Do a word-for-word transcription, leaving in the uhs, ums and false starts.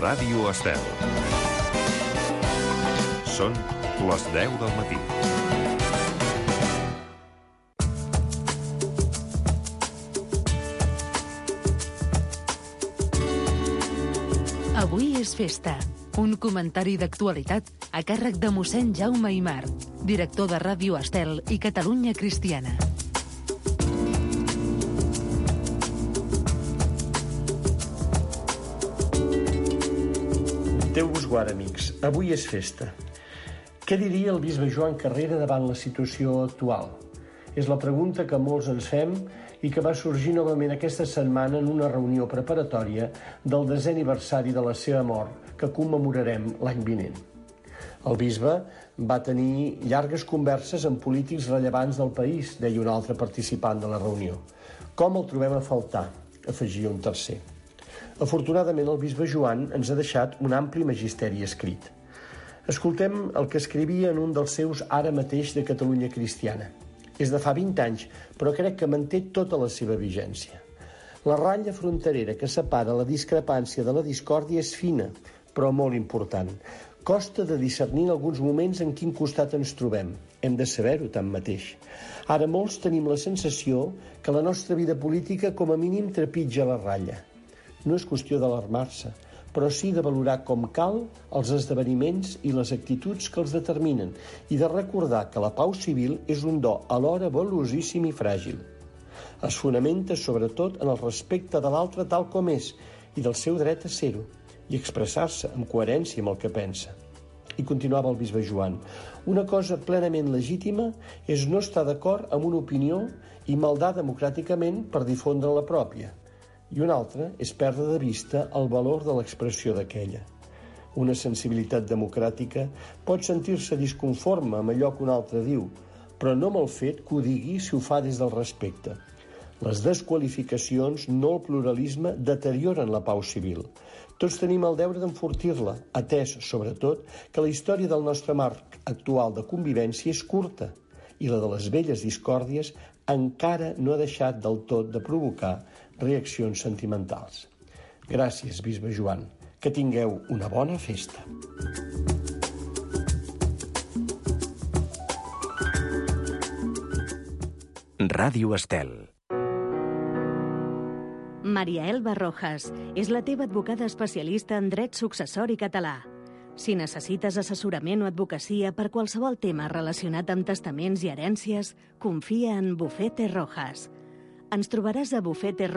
Ràdio Estel. Són les deu del matí. Avui és festa. Un comentari d'actualitat a càrrec de mossèn Jaume Aymar, director de Ràdio Estel i Catalunya Cristiana. Déu vos guard, amics. Avui és festa. Què diria el bisbe Joan Carrera davant la situació actual? És la pregunta que molts ens fem i que va sorgir novament aquesta setmana en una reunió preparatòria del desè aniversari de la seva mort, que commemorarem l'any vinent. El bisbe va tenir llargues converses amb polítics rellevants del país, deia un altre participant de la reunió. Com el trobem a faltar? Afegia un tercer. Afortunadament, el bisbe Joan ens ha deixat un ampli magisteri escrit. Escoltem el que escrivia en un dels seus ara mateix de Catalunya Cristiana. És de fa vint anys, però crec que manté tota la seva vigència. La ratlla fronterera que separa la discrepància de la discòrdia és fina, però molt important. Costa de discernir en alguns moments en quin costat ens trobem. Hem de saber-ho, tanmateix. Ara molts tenim la sensació que la nostra vida política com a mínim trepitja la ratlla. No és qüestió d'alarmar-se, però sí de valorar com cal els esdeveniments i les actituds que els determinen i de recordar que la pau civil és un do alhora valuosíssim i fràgil. Es fonamenta sobretot en el respecte de l'altre tal com és i del seu dret a ser-ho i expressar-se amb coherència amb el que pensa. I continuava el bisbe Joan. Una cosa plenament legítima és no estar d'acord amb una opinió i maldar democràticament per difondre la pròpia. I una altra és perdre de vista el valor de l'expressió d'aquella. Una sensibilitat democràtica pot sentir-se disconforme amb allò que un altre diu, però no amb el fet que ho digui si ho fa des del respecte. Les desqualificacions, no el pluralisme, deterioren la pau civil. Tots tenim el deure d'enfortir-la, atès, sobretot, que la història del nostre marc actual de convivència és curta i la de les velles discòrdies encara no ha deixat del tot de provocar reaccions sentimentals. Gràcies, bisbe Joan. Que tingueu una bona festa. Ràdio Estel. Maria Elba Rojas és la teva advocada especialista en dret successori català. Si necessites assessorament o advocacia per qualsevol tema relacionat amb testaments i herències, confia en Bufete Rojas. Ens trobaràs a Bufete Rojas